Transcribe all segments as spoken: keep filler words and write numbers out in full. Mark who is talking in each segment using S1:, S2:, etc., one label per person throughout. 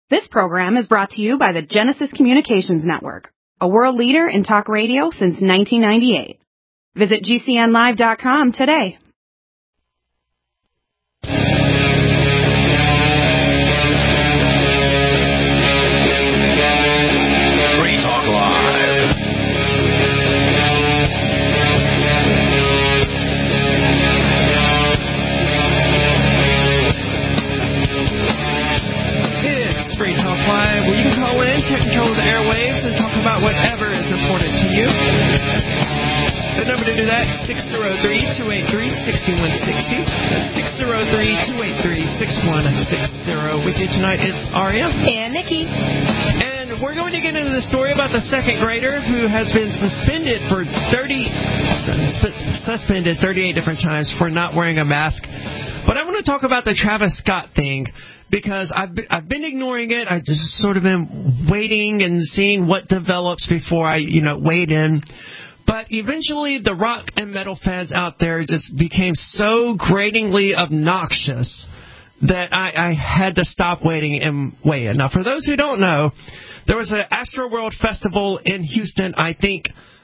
S1: This program is brought to you by the Genesis Communications Network, a world leader in talk radio since nineteen ninety-eight. Visit G C N live dot com today.
S2: Free Talk Live.
S3: It's Free Talk Live, where you can call in, take control of the airwaves, and talk about whatever is important to you. The number to do that is six oh three, two eight three, six one six oh. That's six oh three, two eight three, six one six oh. With you tonight, it's Aria.
S4: And Nikki.
S3: And we're going to get into the story about the second grader who has been suspended for thirty, suspended thirty-eight different times for not wearing a mask. But I want to talk about the Travis Scott thing, because I've been, I've been ignoring it. I've just sort of been waiting and seeing what develops before I, you know, wade in. But eventually, the rock and metal fans out there just became so gratingly obnoxious that I, I had to stop waiting and weigh in. Now, for those who don't know, there was an Astroworld Festival in Houston, I think,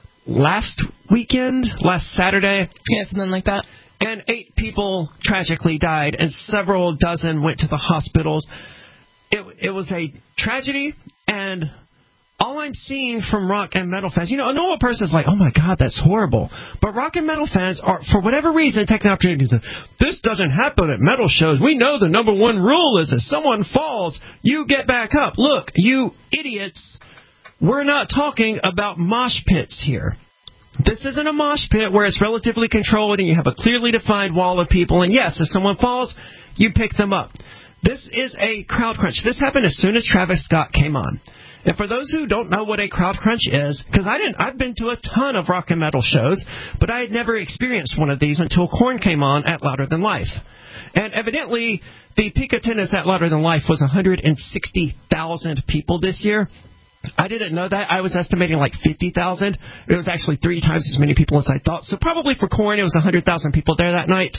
S3: last weekend, last Saturday.
S4: Yeah, something like that.
S3: And eight people tragically died, and several dozen went to the hospitals. It, it was a tragedy, and all I'm seeing from rock and metal fans, you know, a normal person is like, oh my God, that's horrible. But rock and metal fans are, for whatever reason, taking the opportunity to say, this doesn't happen at metal shows. We know the number one rule is if someone falls, you get back up. Look, you idiots, we're not talking about mosh pits here. This isn't a mosh pit where it's relatively controlled and you have a clearly defined wall of people. And yes, if someone falls, you pick them up. This is a crowd crunch. This happened as soon as Travis Scott came on. And for those who don't know what a crowd crunch is, because I didn't, I've been to a ton of rock and metal shows, but I had never experienced one of these until Korn came on at Louder Than Life. And evidently, the peak attendance at Louder Than Life was one hundred sixty thousand people this year. I didn't know that. I was estimating like fifty thousand. It was actually three times as many people as I thought. So probably for Korn, it was one hundred thousand people there that night.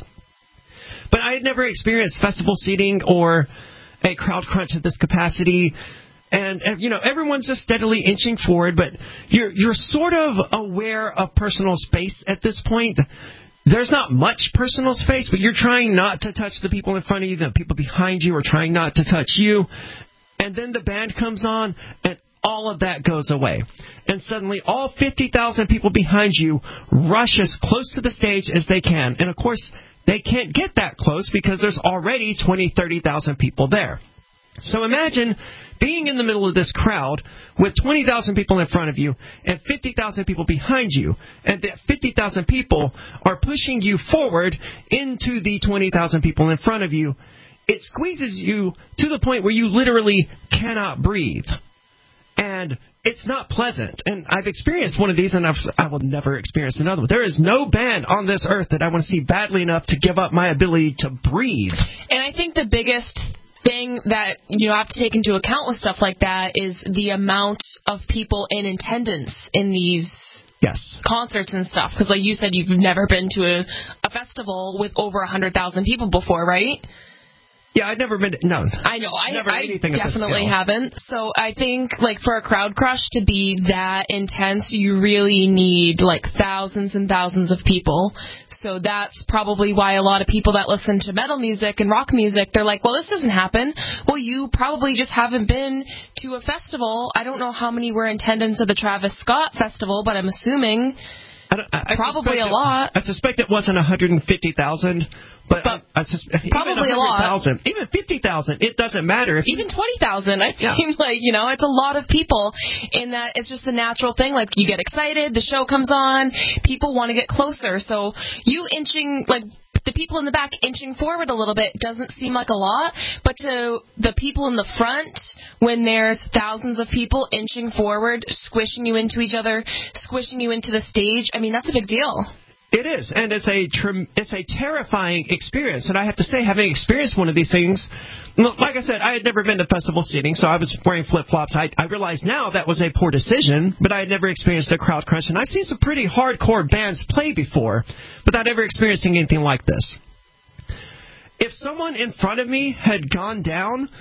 S3: But I had never experienced festival seating or a crowd crunch at this capacity. And, you know, everyone's just steadily inching forward, but you're you're sort of aware of personal space at this point. There's not much personal space, but you're trying not to touch the people in front of you. The people behind you are trying not to touch you. And then the band comes on, and all of that goes away. And suddenly all fifty thousand people behind you rush as close to the stage as they can. And, of course, they can't get that close because there's already twenty, thirty thousand people there. So imagine being in the middle of this crowd with twenty thousand people in front of you and fifty thousand people behind you, and that fifty thousand people are pushing you forward into the twenty thousand people in front of you. It squeezes you to the point where you literally cannot breathe. And it's not pleasant. And I've experienced one of these, and I've, I will never experience another one. There is no band on this earth that I want to see badly enough to give up my ability to breathe.
S4: And I think the biggest thing that you have to take into account with stuff like that is the amount of people in attendance in these
S3: yes.
S4: concerts and stuff. Because like you said, you've never been to a, a festival with over one hundred thousand people before, right?
S3: Yeah, I've never been to, no.
S4: I know, I,
S3: never
S4: I
S3: scale.
S4: definitely haven't. So I think, like, for a crowd crush to be that intense, you really need, like, thousands and thousands of people. So that's probably why a lot of people that listen to metal music and rock music, they're like, well, this doesn't happen. Well, you probably just haven't been to a festival. I don't know how many were in attendance at the Travis Scott Festival, but I'm assuming
S3: I don't, I, I
S4: probably a
S3: it,
S4: lot.
S3: I suspect it wasn't one hundred fifty thousand, but,
S4: but
S3: I, I sus-
S4: probably
S3: even
S4: a lot.
S3: Even fifty thousand, it doesn't matter. If
S4: even twenty thousand, I
S3: yeah.
S4: mean, like, you know, it's a lot of people in that it's just a natural thing. Like, you get excited, the show comes on, people want to get closer. So you inching, like, the people in the back inching forward a little bit doesn't seem like a lot, but to the people in the front, when there's thousands of people inching forward, squishing you into each other, squishing you into the stage, I mean, that's a big deal.
S3: It is, and it's a it's a terrifying experience. And I have to say, having experienced one of these things, like I said, I had never been to festival seating, so I was wearing flip-flops. I, I realize now that was a poor decision, but I had never experienced a crowd crunch. And I've seen some pretty hardcore bands play before, without ever experiencing anything like this. If someone in front of me had gone down,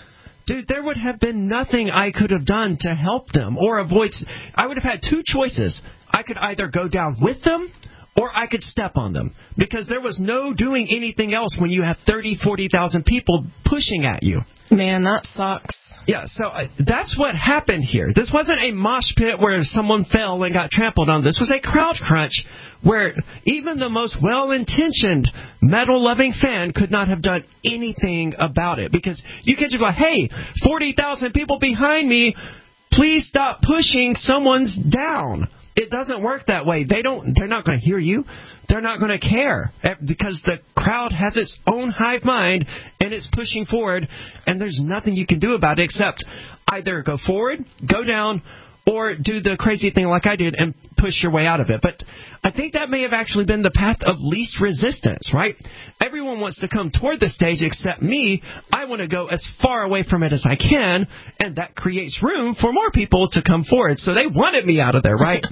S3: Dude, there would have been nothing I could have done to help them or avoid. I would have had two choices. I could either go down with them or I could step on them, because there was no doing anything else when you have thirty, forty thousand people pushing at you.
S4: Man, that sucks.
S3: Yeah, so uh, that's what happened here. This wasn't a mosh pit where someone fell and got trampled on. This was a crowd crunch where even the most well-intentioned metal-loving fan could not have done anything about it. Because you can't just go, hey, forty thousand people behind me, please stop pushing, someone's down. It doesn't work that way. They don't. They're not going to hear you. They're not going to care, because the crowd has its own hive mind and it's pushing forward, and there's nothing you can do about it except either go forward, go down, or do the crazy thing like I did and push your way out of it. But I think that may have actually been the path of least resistance, right? Everyone wants to come toward the stage except me. I want to go as far away from it as I can, and that creates room for more people to come forward. So they wanted me out of there, right?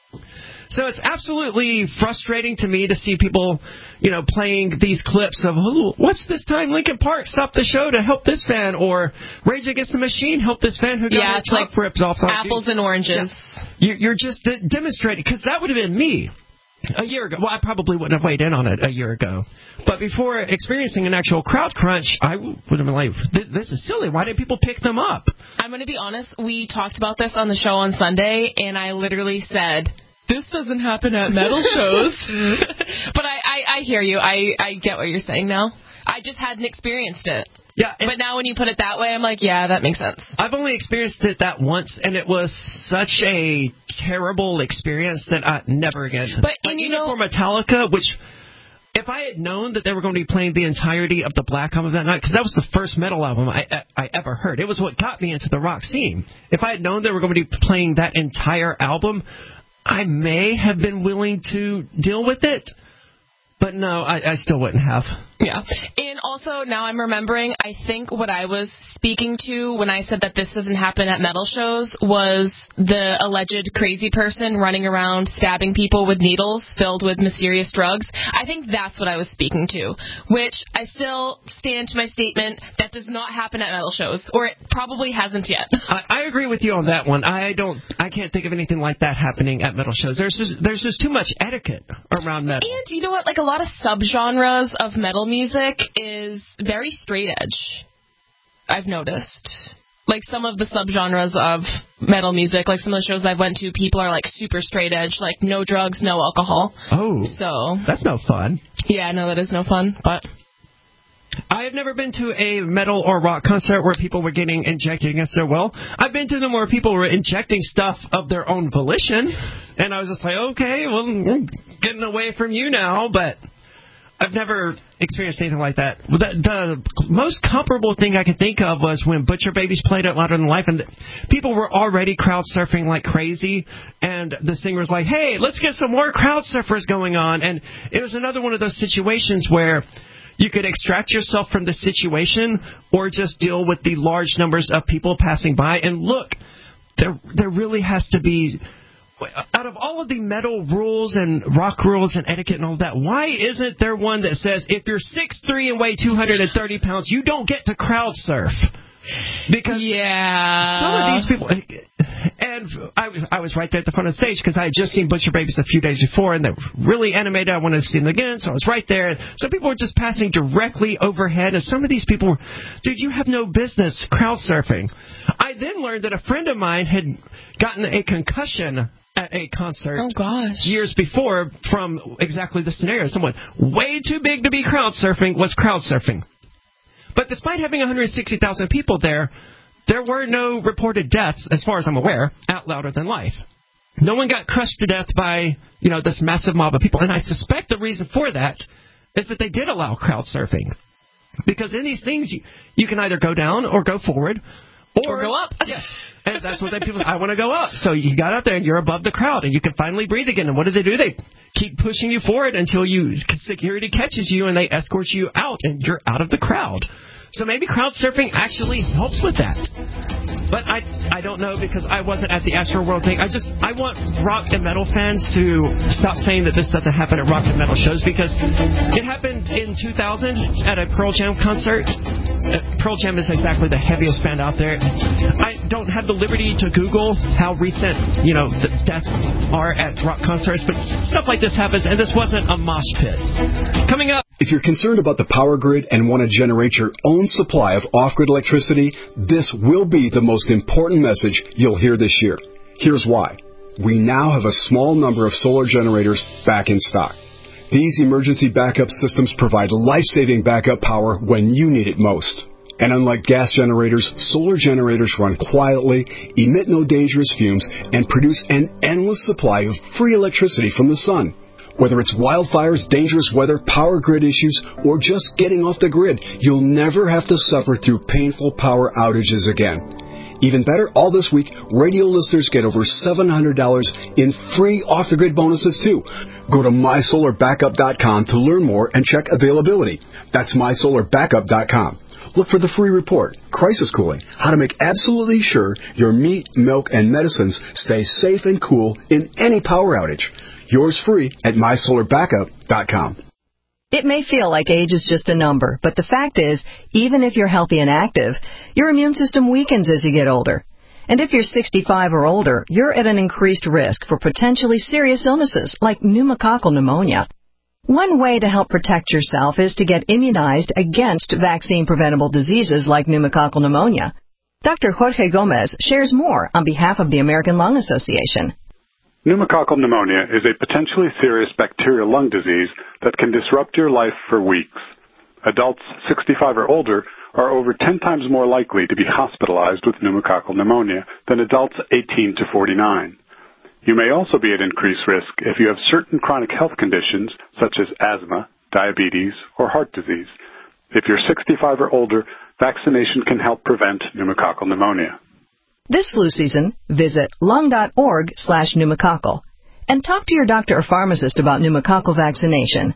S3: So it's absolutely frustrating to me to see people, you know, playing these clips of, oh, what's this time Linkin Park stopped the show to help this fan, or Rage Against the Machine helped this fan who got
S4: yeah,
S3: their top
S4: like
S3: ripped off.
S4: Apples and oranges.
S3: Yeah. You're just demonstrating, because that would have been me a year ago. Well, I probably wouldn't have weighed in on it a year ago. But before experiencing an actual crowd crunch, I would have been like, this, this is silly. Why didn't people pick them up?
S4: I'm going to be honest. We talked about this on the show on Sunday, and I literally said, this doesn't happen at metal shows. But I, I, I hear you. I, I get what you're saying now. I just hadn't experienced it.
S3: Yeah,
S4: but now when you put it that way, I'm like, yeah, that makes sense.
S3: I've only experienced it that once, and it was such a terrible experience that I never again.
S4: But
S3: like,
S4: and you
S3: even
S4: know,
S3: for Metallica, which if I had known that they were going to be playing the entirety of the Black Album that night, because that was the first metal album I, I I ever heard. It was what got me into the rock scene. If I had known they were going to be playing that entire album, I may have been willing to deal with it. But no, I, I still wouldn't have.
S4: Yeah. And also, now I'm remembering, I think what I was speaking to when I said that this doesn't happen at metal shows was the alleged crazy person running around stabbing people with needles filled with mysterious drugs. I think that's what I was speaking to, which I still stand to my statement that does not happen at metal shows, or it probably hasn't yet.
S3: I, I agree with you on that one. I don't, I can't think of anything like that happening at metal shows. There's just, there's just too much etiquette around metal.
S4: And you know what? Like a lot of subgenres of metal music is very straight edge, I've noticed. Like some of the subgenres of metal music, like some of the shows I've went to, people are like super straight edge, like no drugs, no alcohol.
S3: Oh,
S4: so
S3: that's no fun.
S4: Yeah, no, that is no fun, but
S3: I have never been to a metal or rock concert where people were getting injected against their will. I've been to them where people were injecting stuff of their own volition, and I was just like, okay, well, I'm getting away from you now, but I've never experienced anything like that. The, the most comparable thing I could think of was when Butcher Babies played at Louder Than Life, and the, people were already crowd surfing like crazy, and the singer was like, hey, let's get some more crowd surfers going on. And it was another one of those situations where you could extract yourself from the situation or just deal with the large numbers of people passing by. And look, there there really has to be, out of all of the metal rules and rock rules and etiquette and all that, why isn't there one that says if you're six three and weigh two hundred thirty pounds, you don't get to crowd surf? Because
S4: yeah,
S3: some of these people, and I, I was right there at the front of the stage because I had just seen Butcher Babies a few days before, and they were really animated. I wanted to see them again, so I was right there. Some people were just passing directly overhead, and some of these people were, dude, you have no business crowd surfing. I then learned that a friend of mine had gotten a concussion at a concert
S4: oh, gosh.
S3: years before from exactly the scenario. Someone way too big to be crowd surfing was crowd surfing. But despite having one hundred sixty thousand people there, there were no reported deaths, as far as I'm aware, at Louder Than Life. No one got crushed to death by, you know, this massive mob of people. And I suspect the reason for that is that they did allow crowd surfing. Because in these things, you, you can either go down or go forward. Or,
S4: or go up.
S3: Yes. And that's what they people, I want to go up. So you got out there and you're above the crowd and you can finally breathe again. And what do they do? They keep pushing you forward until you security catches you and they escort you out and you're out of the crowd. So maybe crowd surfing actually helps with that. But I I don't know because I wasn't at the Astro World thing. I just I want rock and metal fans to stop saying that this doesn't happen at rock and metal shows because it happened in two thousand at a Pearl Jam concert. Uh, Pearl Jam is exactly the heaviest band out there. I don't have the liberty to Google how recent, you know, the deaths are at rock concerts, but stuff like this happens, and this wasn't a mosh pit. Coming up.
S5: If you're concerned about the power grid and want to generate your own supply of off-grid electricity, this will be the most important message you'll hear this year. Here's why. We now have a small number of solar generators back in stock. These emergency backup systems provide life-saving backup power when you need it most. And unlike gas generators, solar generators run quietly, emit no dangerous fumes, and produce an endless supply of free electricity from the sun. Whether it's wildfires, dangerous weather, power grid issues, or just getting off the grid, you'll never have to suffer through painful power outages again. Even better, all this week, radio listeners get over seven hundred dollars in free off-the-grid bonuses, too. Go to my solar backup dot com to learn more and check availability. That's my solar backup dot com. Look for the free report, Crisis Cooling, how to make absolutely sure your meat, milk, and medicines stay safe and cool in any power outage. Yours free at my solar backup dot com.
S6: It may feel like age is just a number, but the fact is, even if you're healthy and active, your immune system weakens as you get older. And if you're sixty-five or older, you're at an increased risk for potentially serious illnesses like pneumococcal pneumonia. One way to help protect yourself is to get immunized against vaccine-preventable diseases like pneumococcal pneumonia. Doctor Jorge Gomez shares more on behalf of the American Lung Association.
S7: Pneumococcal pneumonia is a potentially serious bacterial lung disease that can disrupt your life for weeks. Adults sixty-five or older are over ten times more likely to be hospitalized with pneumococcal pneumonia than adults eighteen to forty-nine. You may also be at increased risk if you have certain chronic health conditions such as asthma, diabetes, or heart disease. If you're sixty-five or older, vaccination can help prevent pneumococcal pneumonia.
S6: This flu season, visit lung.org slash pneumococcal and talk to your doctor or pharmacist about pneumococcal vaccination.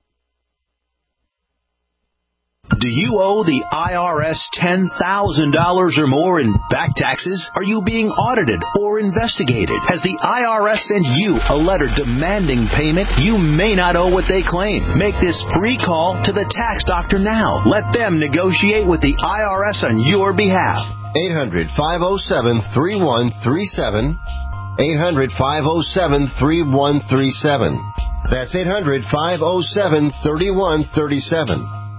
S2: Do you owe the I R S ten thousand dollars or more in back taxes? Are you being audited or investigated? Has the I R S sent you a letter demanding payment? You may not owe what they claim. Make this free call to the tax doctor now. Let them negotiate with the I R S on your behalf.
S8: eight hundred, five oh seven, three one three seven. eight hundred, five oh seven, three one three seven. That's eight hundred, five oh seven, three one three seven.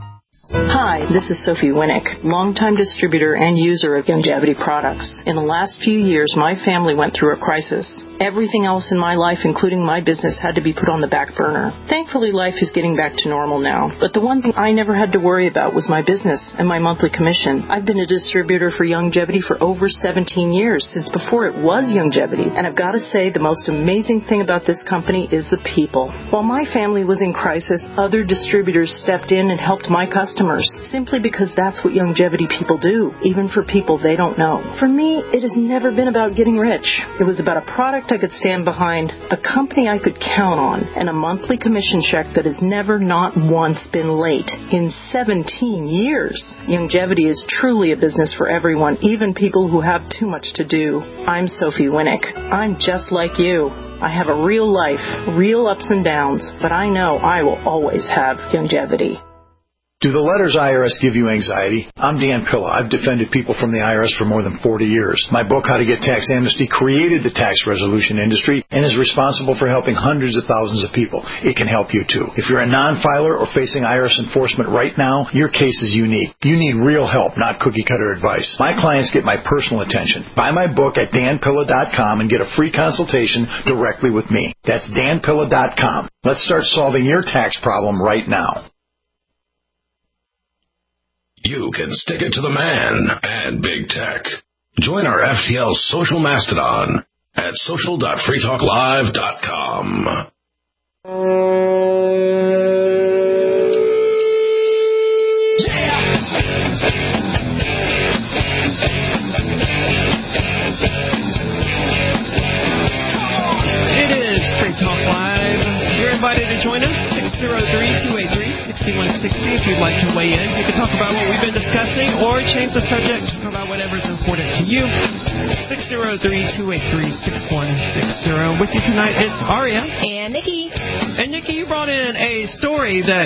S9: Hi, this is Sophie Winnick, longtime distributor and user of Youngevity products. In the last few years, my family went through a crisis. Everything else in my life, including my business, had to be put on the back burner. Thankfully, life is getting back to normal now. But the one thing I never had to worry about was my business and my monthly commission. I've been a distributor for Youngevity for over seventeen years, since before it was Youngevity. And I've got to say, the most amazing thing about this company is the people. While my family was in crisis, other distributors stepped in and helped my customers, simply because that's what Youngevity people do, even for people they don't know. For me, it has never been about getting rich. It was about a product I could stand behind, a company I could count on, and a monthly commission check that has never not once been late in seventeen years. Youngevity is truly a business for everyone, even people who have too much to do. I'm Sophie Winnick. I'm just like you. I have a real life, real ups and downs, but I know I will always have Youngevity.
S10: Do the letters I R S give you anxiety? I'm Dan Pilla. I've defended people from the I R S for more than forty years. My book, How to Get Tax Amnesty, created the tax resolution industry and is responsible for helping hundreds of thousands of people. It can help you, too. If you're a non-filer or facing I R S enforcement right now, your case is unique. You need real help, not cookie-cutter advice. My clients get my personal attention. Buy my book at dan pilla dot com and get a free consultation directly with me. That's dan pilla dot com. Let's start solving your tax problem right now.
S2: You can stick it to the man and big tech. Join our F T L social mastodon at social dot free talk live dot com.
S3: It is Free Talk Live. You're invited to join us, six oh three, two eight three, six one six oh. If you'd like to weigh in. You can talk about what we've been discussing or change the subject, talk about whatever's important to you. six oh three, two eight three, six one six oh. With you tonight, it's Aria.
S4: And Nikki.
S3: And Nikki, you brought in a story that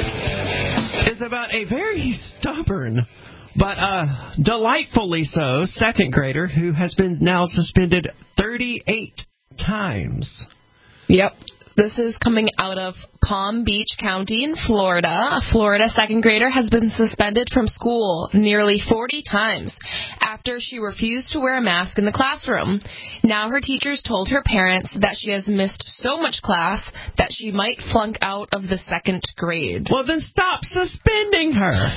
S3: is about a very stubborn, but uh, delightfully so, second grader who has been now suspended thirty-eight times.
S4: Yep. This is coming out of Palm Beach County in Florida. A Florida second grader has been suspended from school nearly forty times after she refused to wear a mask in the classroom. Now her teachers told her parents that she has missed so much class that she might flunk out of the second grade.
S3: Well, then stop suspending her.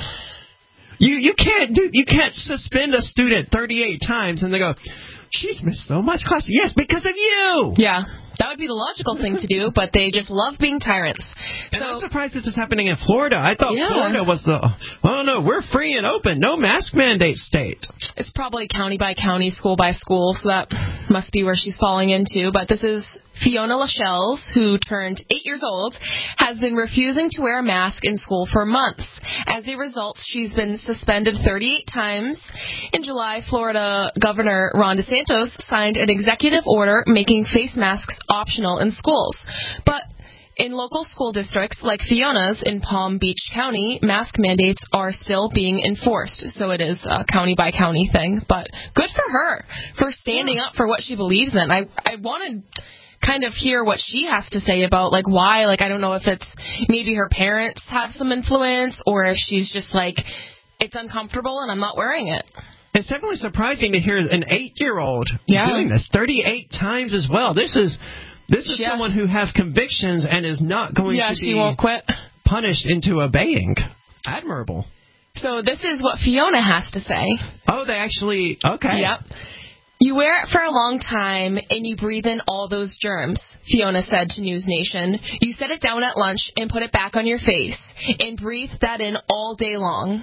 S3: You you can't do you can't suspend a student thirty-eight times and they go, she's missed so much class. Yes, because of you.
S4: Yeah. That would be the logical thing to do, but they just love being tyrants.
S3: So, and I'm surprised this is happening in Florida. I thought yeah. Florida was the, oh, no, we're free and open, no mask mandate state.
S4: It's probably county by county, school by school, so that must be where she's falling into. But this is Fiona Lascelles, who turned eight years old, has been refusing to wear a mask in school for months. As a result, she's been suspended thirty-eight times. In July, Florida Governor Ron DeSantis signed an executive order making face masks optional in schools. But in local school districts like Fiona's in Palm Beach County, mask mandates are still being enforced. So it is a county by county thing. But good for her for standing yeah. up for what she believes in. I, I wanted kind of hear what she has to say about, like, why. Like, I don't know if it's maybe her parents have some influence or if she's just like, it's uncomfortable and I'm not wearing it.
S3: It's definitely surprising to hear an eight-year-old
S4: yeah.
S3: doing this thirty-eight times as well. This is this is
S4: yeah.
S3: someone who has convictions and is not going
S4: yeah,
S3: to
S4: she
S3: be
S4: won't quit.
S3: punished into obeying. Admirable.
S4: So this is what Fiona has to say.
S3: Oh, they actually, okay.
S4: Yep. You wear it for a long time and you breathe in all those germs, Fiona said to News Nation. You set it down at lunch and put it back on your face and breathe that in all day long.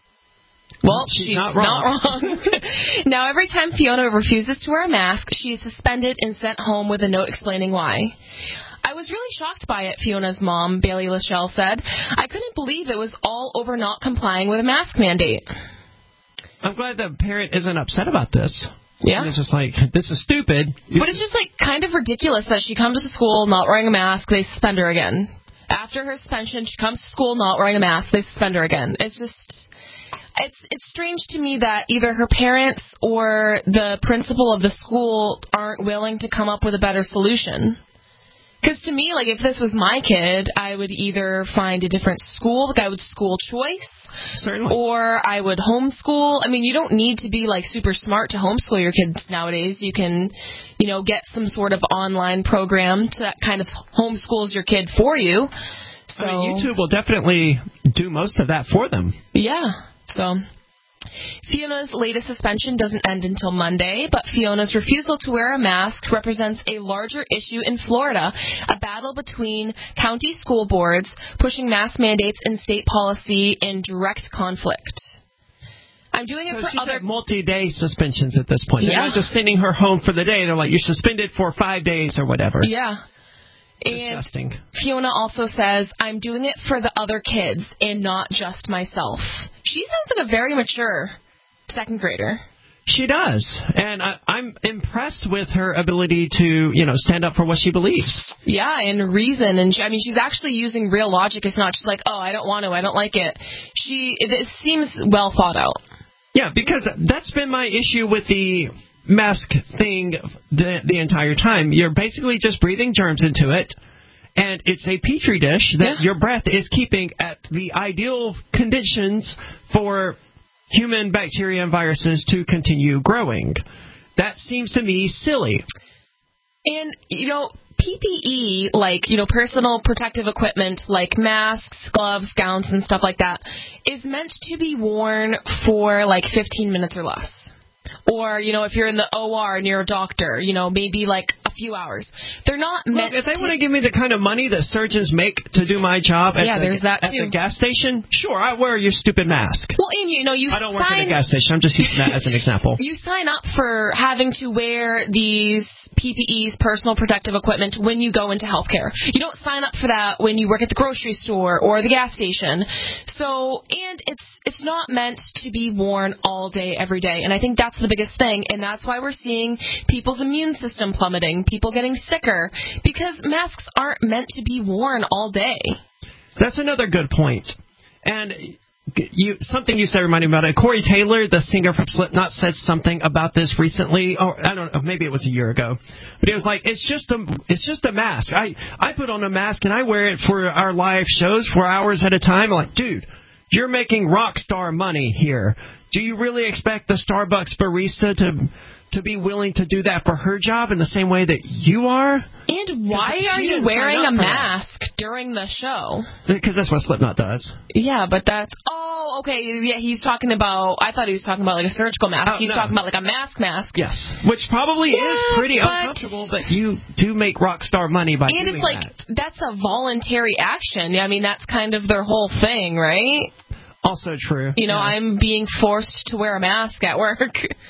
S4: Well, she's, she's not wrong. Not wrong. Now, every time Fiona refuses to wear a mask, she is suspended and sent home with a note explaining why. I was really shocked by it, Fiona's mom, Bailey Lachelle, said. I couldn't believe it was all over not complying with a mask mandate.
S3: I'm glad the parent isn't upset about this.
S4: Yeah.
S3: And it's just like, this is stupid.
S4: But it's just, like, kind of ridiculous that she comes to school not wearing a mask, they suspend her again. After her suspension, she comes to school not wearing a mask, they suspend her again. It's just... It's it's strange to me that either her parents or the principal of the school aren't willing to come up with a better solution. Because to me, like, if this was my kid, I would either find a different school, like I would school choice.
S3: Certainly.
S4: Or I would homeschool. I mean, you don't need to be, like, super smart to homeschool your kids nowadays. You can, you know, get some sort of online program that kind of homeschools your kid for you. So,
S3: I mean, YouTube will definitely do most of that for them.
S4: Yeah. So, Fiona's latest suspension doesn't end until Monday, but Fiona's refusal to wear a mask represents a larger issue in Florida, a battle between county school boards pushing mask mandates and state policy in direct conflict. I'm doing it
S3: so
S4: for
S3: she's
S4: other
S3: at multi-day suspensions at this point. They're
S4: yeah.
S3: not just sending her home for the day. They're like, you're suspended for five days or whatever.
S4: Yeah. And
S3: disgusting.
S4: Fiona also says, I'm doing it for the other kids and not just myself. She sounds like a very mature second grader.
S3: She does. And I, I'm impressed with her ability to, you know, stand up for what she believes.
S4: Yeah, and reason. And she, I mean, she's actually using real logic. It's not just like, oh, I don't want to, I don't like it. She, it, it seems well thought out.
S3: Yeah, because that's been my issue with the mask thing the, the entire time. You're basically just breathing germs into it, and it's a petri dish that yeah. your breath is keeping at the ideal conditions for human bacteria and viruses to continue growing. That seems to me silly.
S4: And, you know, P P E, like, you know, personal protective equipment, like masks, gloves, gowns, and stuff like that, is meant to be worn for, like, fifteen minutes or less. Or, you know, if you're in the O R and you're a doctor, you know, maybe like a few hours. They're not meant
S3: Look, if they
S4: to...
S3: want to give me the kind of money that surgeons make to do my job at,
S4: yeah,
S3: the,
S4: there's that
S3: at
S4: too.
S3: the gas station, sure, I wear your stupid mask.
S4: Well, and you know, you
S3: I don't
S4: sign...
S3: work at a gas station. I'm just using that as an example.
S4: You sign up for having to wear these P P Es, personal protective equipment, when you go into healthcare. You don't sign up for that when you work at the grocery store or the gas station. So, and it's it's not meant to be worn all day, every day. And I think that's the biggest thing. And that's why we're seeing people's immune system plummeting, people getting sicker, because masks aren't meant to be worn all day.
S3: That's another good point. And you, something you said reminded me about it. Corey Taylor, the singer from Slipknot, said something about this recently. Or I don't know, maybe it was a year ago. But it was like, it's just a, it's just a mask. I, I put on a mask and I wear it for our live shows for hours at a time. I'm like, dude, you're making rock star money here. Do you really expect the Starbucks barista to to be willing to do that for her job in the same way that you are?
S4: And why are you wearing a mask during the show?
S3: Because that's what Slipknot does.
S4: Yeah, but that's... Oh, okay. Yeah, he's talking about... I thought he was talking about like a surgical mask.
S3: Oh,
S4: he's
S3: no.
S4: talking about like a mask mask.
S3: Yes, which probably
S4: yeah,
S3: is pretty
S4: but,
S3: uncomfortable, but you do make rock star money by
S4: and
S3: doing
S4: it's like,
S3: that.
S4: that's a voluntary action. I mean, that's kind of their whole thing, right?
S3: Also true.
S4: You know,
S3: yeah.
S4: I'm being forced to wear a mask at work.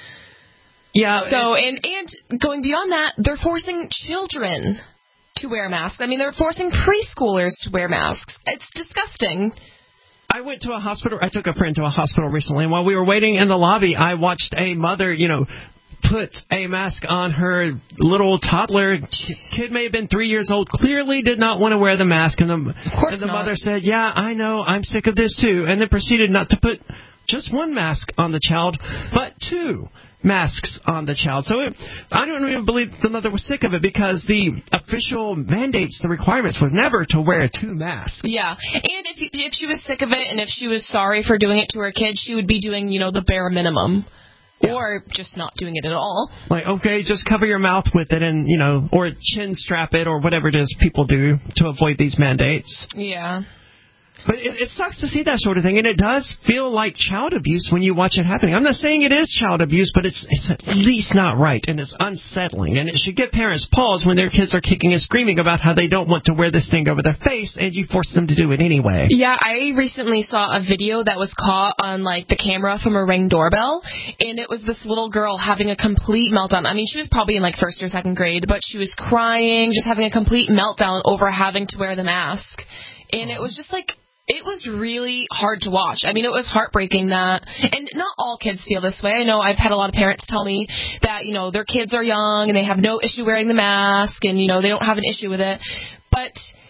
S3: Yeah.
S4: So, and, and going beyond that, they're forcing children to wear masks. I mean, they're forcing preschoolers to wear masks. It's disgusting.
S3: I went to a hospital. I took a friend to a hospital recently, and while we were waiting in the lobby, I watched a mother, you know, put a mask on her little toddler. Kid may have been three years old, clearly did not want to wear the mask. And the,
S4: of course
S3: and the
S4: not.
S3: mother said, yeah, I know, I'm sick of this too. And then proceeded not to put just one mask on the child, but two masks on the child. So it, I don't even believe the mother was sick of it, because the official mandates, the requirements was never to wear two masks.
S4: Yeah, and if you, if she was sick of it and if she was sorry for doing it to her kid, she would be doing, you know, the bare minimum. Yeah. Or just not doing it at all.
S3: Like, okay, just cover your mouth with it and, you know, or chin strap it or whatever it is people do to avoid these mandates.
S4: Yeah.
S3: But it, it sucks to see that sort of thing, and it does feel like child abuse when you watch it happening. I'm not saying it is child abuse, but it's, it's at least not right, and it's unsettling, and it should give parents pause when their kids are kicking and screaming about how they don't want to wear this thing over their face, and you force them to do it anyway.
S4: Yeah, I recently saw a video that was caught on, like, the camera from a Ring doorbell, and it was this little girl having a complete meltdown. I mean, she was probably in, like, first or second grade, but she was crying, just having a complete meltdown over having to wear the mask, and it was just, like... It was really hard to watch. I mean, it was heartbreaking that, and not all kids feel this way. I know I've had a lot of parents tell me that, you know, their kids are young and they have no issue wearing the mask and, you know, they don't have an issue with it. But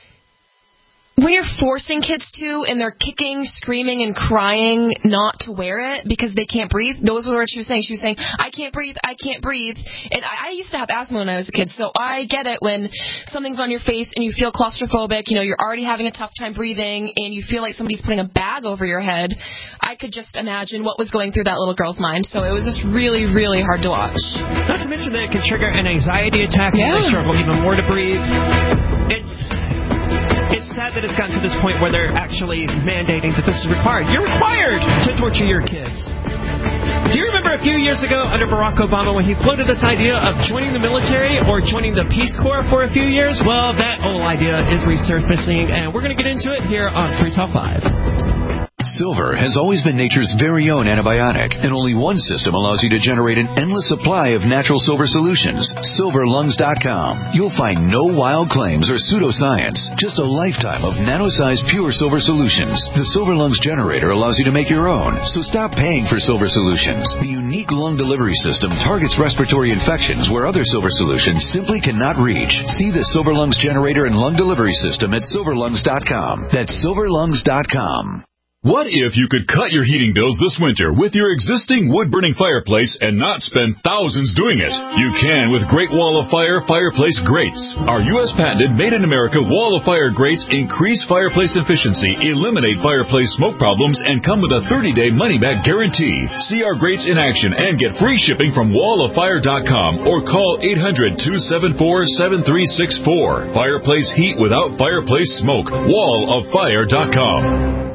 S4: when you're forcing kids to, and they're kicking, screaming, and crying not to wear it because they can't breathe, those were what she was saying. She was saying, I can't breathe, I can't breathe. And I, I used to have asthma when I was a kid, so I get it when something's on your face and you feel claustrophobic, you know, you're already having a tough time breathing, and you feel like somebody's putting a bag over your head. I could just imagine what was going through that little girl's mind, so it was just really, really hard to watch.
S3: Not to mention that it can trigger an anxiety attack,
S4: yeah.
S3: and they struggle even more to breathe. It's... It's sad that it's gotten to this point where they're actually mandating that this is required. You're required to torture your kids. Do you remember a few years ago under Barack Obama when he floated this idea of joining the military or joining the Peace Corps for a few years? Well, that whole idea is resurfacing, and we're going to get into it here on Free Talk Live.
S2: Silver has always been nature's very own antibiotic, and only one system allows you to generate an endless supply of natural silver solutions. silver lungs dot com. You'll find no wild claims or pseudoscience, just a lifetime of nano-sized pure silver solutions. The Silver Lungs generator allows you to make your own, so stop paying for silver solutions. The unique lung delivery system targets respiratory infections where other silver solutions simply cannot reach. See the Silver Lungs generator and lung delivery system at silver lungs dot com. That's silver lungs dot com.
S11: What if you could cut your heating bills this winter with your existing wood-burning fireplace and not spend thousands doing it? You can with Great Wall of Fire fireplace grates. Our U S patented made-in-America Wall of Fire grates increase fireplace efficiency, eliminate fireplace smoke problems, and come with a thirty-day money-back guarantee. See our grates in action and get free shipping from wall of fire dot com or call eight hundred, two seven four, seven three six four. Fireplace heat without fireplace smoke. wall of fire dot com.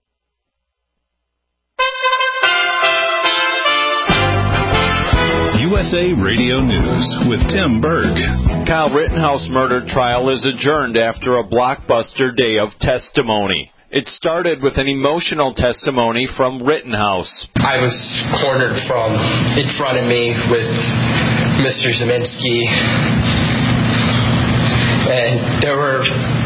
S2: U
S11: S A Radio News with Tim Berg.
S12: Kyle Rittenhouse murder trial is adjourned after a blockbuster day of testimony. It started with an emotional testimony from Rittenhouse.
S13: I was cornered from in front of me with Mister Zeminski, and there were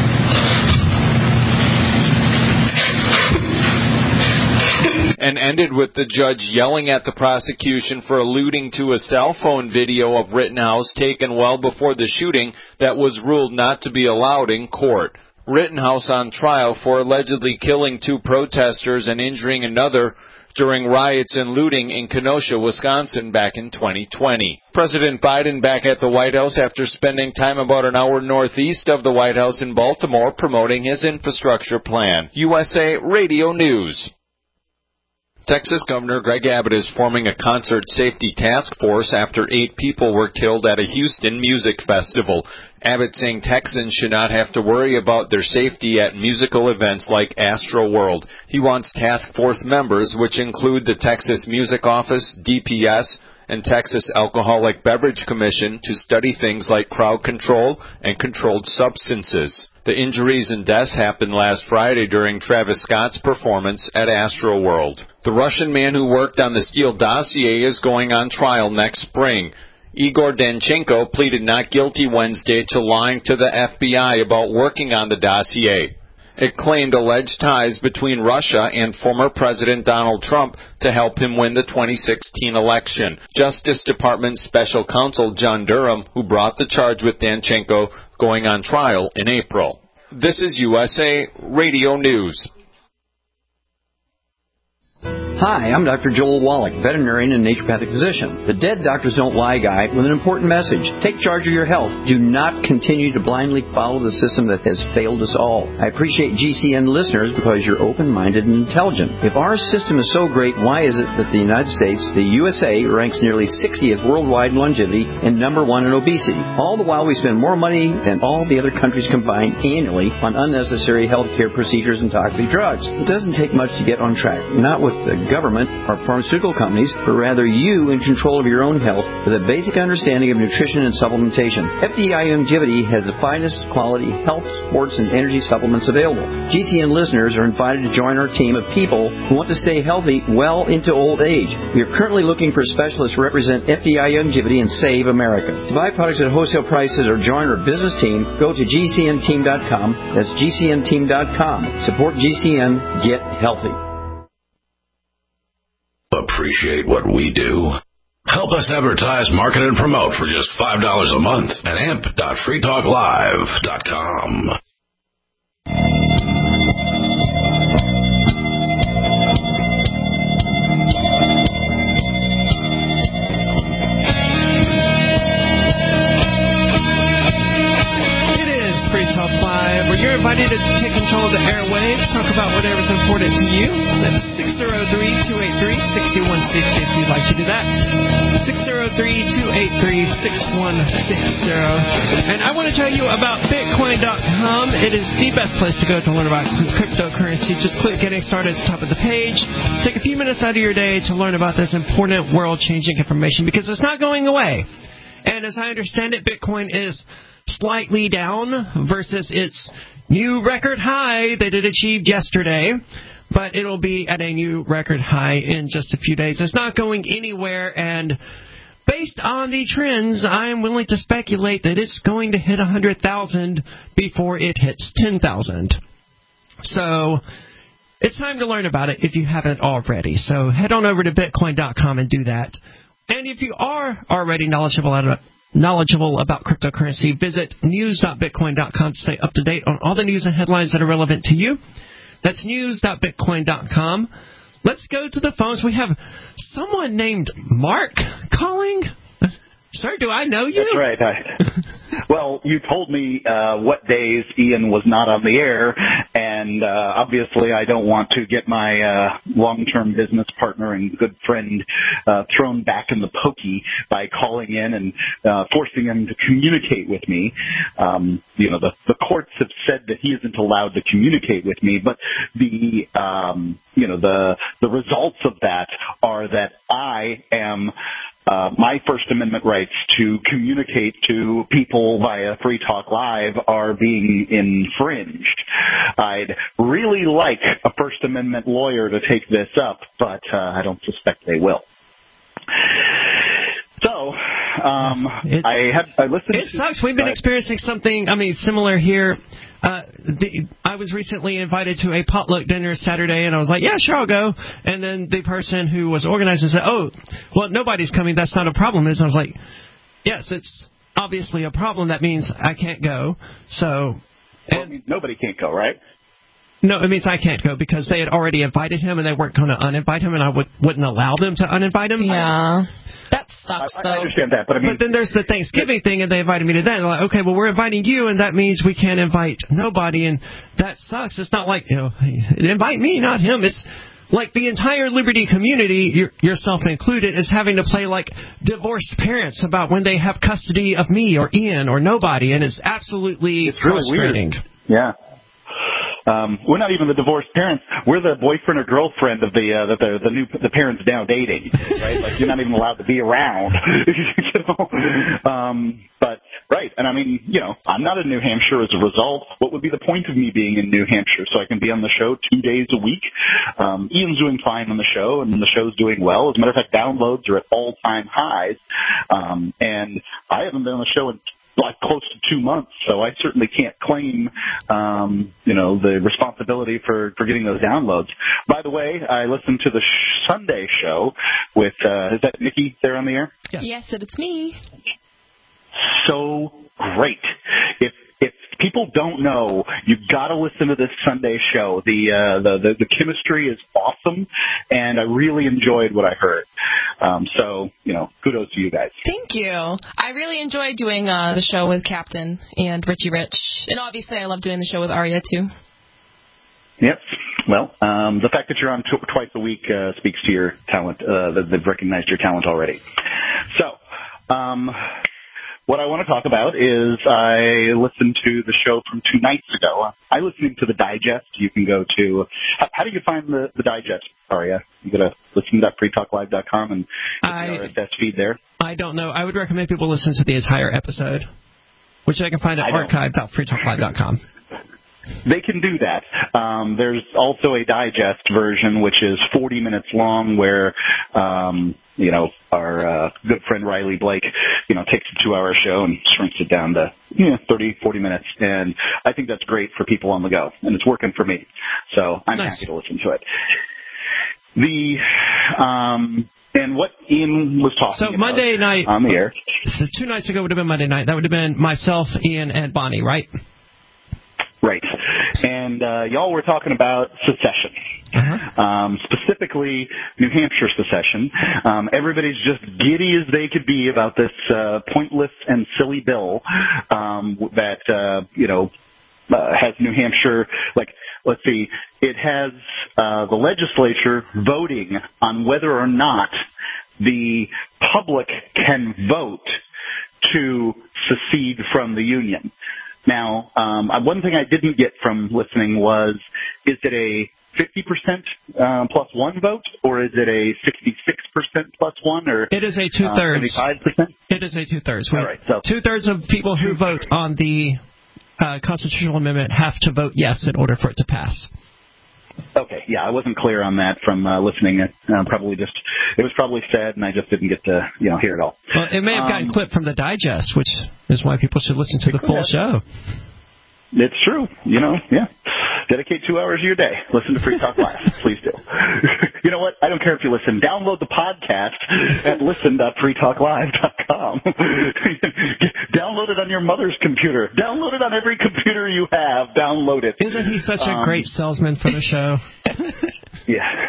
S12: and ended with the judge yelling at the prosecution for alluding to a cell phone video of Rittenhouse taken well before the shooting that was ruled not to be allowed in court. Rittenhouse on trial for allegedly killing two protesters and injuring another during riots and looting in Kenosha, Wisconsin back in twenty twenty. President Biden back at the White House after spending time about an hour northeast of the White House in Baltimore promoting his infrastructure plan. U S A Radio News. Texas Governor Greg Abbott is forming a concert safety task force after eight people were killed at a Houston music festival. Abbott saying Texans should not have to worry about their safety at musical events like Astro World. He wants task force members, which include the Texas Music Office, D P S, and Texas Alcoholic Beverage Commission, to study things like crowd control and controlled substances. The injuries and deaths happened last Friday during Travis Scott's performance at Astro World. The Russian man who worked on the Steele dossier is going on trial next spring. Igor Danchenko pleaded not guilty Wednesday to lying to the F B I about working on the dossier. It claimed alleged ties between Russia and former President Donald Trump to help him win the twenty sixteen election. Justice Department Special Counsel John Durham, who brought the charge with Danchenko, going on trial in April. This is U S A Radio News.
S14: Hi, I'm Doctor Joel Wallach, veterinarian and naturopathic physician. The Dead Doctors Don't Lie guy with an important message. Take charge of your health. Do not continue to blindly follow the system that has failed us all. I appreciate G C N listeners because you're open-minded and intelligent. If our system is so great, why is it that the United States, the U S A, ranks nearly sixtieth worldwide in longevity and number one in obesity? All the while we spend more money than all the other countries combined annually on unnecessary health care procedures and toxic drugs. It doesn't take much to get on track. Not with the government or pharmaceutical companies, but rather you in control of your own health with a basic understanding of nutrition and supplementation. F D I Longevity has the finest quality health, sports, and energy supplements available. G C N listeners are invited to join our team of people who want to stay healthy well into old age. We are currently looking for specialists to represent F D I Longevity and Save America. To buy products at wholesale prices or join our business team, go to G C N team dot com. That's G C N team dot com. Support G C N. Get healthy.
S15: Appreciate what we do? Help us advertise, market, and promote for just five dollars a month at amp dot free talk live dot com.
S3: It is Free Talk Live, where you're invited to take control of the airwaves, talk about whatever's important to you. That's six oh three, two eight three, six one six zero if you'd like to do that. six oh three, two eight three, six one six zero. And I want to tell you about Bitcoin dot com. It is the best place to go to learn about cryptocurrency. Just click Getting Started at the top of the page. Take a few minutes out of your day to learn about this important world-changing information because it's not going away. And as I understand it, Bitcoin is slightly down versus its new record high that it achieved yesterday. But it'll be at a new record high in just a few days. It's not going anywhere, and based on the trends, I'm willing to speculate that it's going to hit one hundred thousand before it hits ten thousand. So it's time to learn about it if you haven't already. So head on over to Bitcoin dot com and do that. And if you are already knowledgeable about knowledgeable about cryptocurrency, visit news dot bitcoin dot com to stay up to date on all the news and headlines that are relevant to you. That's news dot bitcoin dot com. Let's go to the phones. We have someone named Mark calling. Sir, do I know you?
S16: That's right. I, well, you told me uh, what days Ian was not on the air, and uh, obviously I don't want to get my uh, long-term business partner and good friend uh, thrown back in the pokey by calling in and uh, forcing him to communicate with me. Um, you know, the, the courts have said that he isn't allowed to communicate with me, but the um, you know the the results of that are that I am uh, my First Amendment rights to communicate to people via Free Talk Live are being infringed. I'd really like a First Amendment lawyer to take this up, but uh, I don't suspect they will. So, um,
S3: it,
S16: I had I listened.
S3: It
S16: to,
S3: sucks. We've been experiencing something. I mean, similar here. Uh, the, I was recently invited to a potluck dinner Saturday, and I was like, "Yeah, sure, I'll go." And then the person who was organizing said, "Oh, well, nobody's coming. That's not a problem." And I was like, "Yes, it's obviously a problem. That means I can't go." So,
S16: well, it means nobody can't go, right?
S3: No, it means I can't go because they had already invited him, and they weren't going to uninvite him, and I would, wouldn't allow them to uninvite him.
S4: Yeah. That sucks,
S16: I,
S4: though.
S16: I understand that, but I mean...
S3: But then there's the Thanksgiving thing, and they invited me to that. And they're like, okay, well, we're inviting you, and that means we can't invite nobody, and that sucks. It's not like, you know, invite me, not him. It's like the entire Liberty community, your, yourself included, is having to play like divorced parents about when they have custody of me or Ian or nobody, and it's absolutely
S16: it's really
S3: frustrating.
S16: Weird. Yeah. Um, we're not even the divorced parents. We're the boyfriend or girlfriend of the uh, the, the the new the parents now dating, right? Like you're not even allowed to be around. You know? um, but right, and I mean, you know, I'm not in New Hampshire as a result. What would be the point of me being in New Hampshire? So I can be on the show two days a week. Um, Ian's doing fine on the show, and the show's doing well. As a matter of fact, downloads are at all time highs, um, and I haven't been on the show in like close to two months, so I certainly can't claim, um, you know, the responsibility for, for getting those downloads. By the way, I listened to the sh- Sunday show with, uh, is that Nikki there on the air?
S4: Yes, yes it's me.
S16: So great. If if people don't know, you've got to listen to this Sunday show. The, uh, the the the chemistry is awesome, and I really enjoyed what I heard. Um, so, you know, kudos to you guys.
S4: Thank you. I really enjoyed doing uh, the show with Captain and Richie Rich, and obviously I love doing the show with Arya too.
S16: Yep. Well, um, the fact that you're on t- twice a week uh, speaks to your talent. Uh, that they've recognized your talent already. So, um, what I want to talk about is I listened to the show from two nights ago. I listened to the digest. You can go to, how, how do you find the, the digest, Arya? You got to listen dot free talk live dot com and get
S3: I,
S16: the R S S feed there.
S3: I don't know. I would recommend people listen to the entire episode, which they can find at archive dot free talk live dot com.
S16: They can do that. Um, there's also a digest version, which is forty minutes long, where, um, you know, our uh, good friend Riley Blake, you know, takes a two-hour show and shrinks it down to, you know, thirty, forty minutes. And I think that's great for people on the go, and it's working for me. So I'm nice. happy to listen to it. The, um, and what Ian was talking
S3: so
S16: about. So
S3: Monday night.
S16: On the air.
S3: So two nights ago would have been Monday night. That would have been myself, Ian, and Bonnie, right?
S16: Right. And uh, y'all were talking about secession, uh-huh. um, specifically New Hampshire secession. Um, everybody's just giddy as they could be about this uh, pointless and silly bill um, that, uh, you know, uh, has New Hampshire, like, let's see, it has uh, the legislature voting on whether or not the public can vote to secede from the Union. Now, um, one thing I didn't get from listening was, is it a fifty percent uh, plus one vote, or is it a sixty-six percent plus one, or
S3: it is a two-thirds.
S16: Uh, seventy-five percent?
S3: It is a two-thirds.
S16: All right, so
S3: two-thirds of people who vote on the uh, constitutional amendment have to vote yes in order for it to pass.
S16: Okay, yeah, I wasn't clear on that from uh, listening. Uh, probably just, it was probably said, and I just didn't get to, you know, hear it all.
S3: Well, it may have gotten um, clipped from the digest, which is why people should listen to the full show.
S16: It's true, you know, yeah. Dedicate two hours of your day. Listen to Free Talk Live. Please do. You know what? I don't care if you listen. Download the podcast at listen dot free talk live dot com. Download it on your mother's computer. Download it on every computer you have. Download it.
S3: Isn't he such um, a great salesman for the show?
S16: Yeah.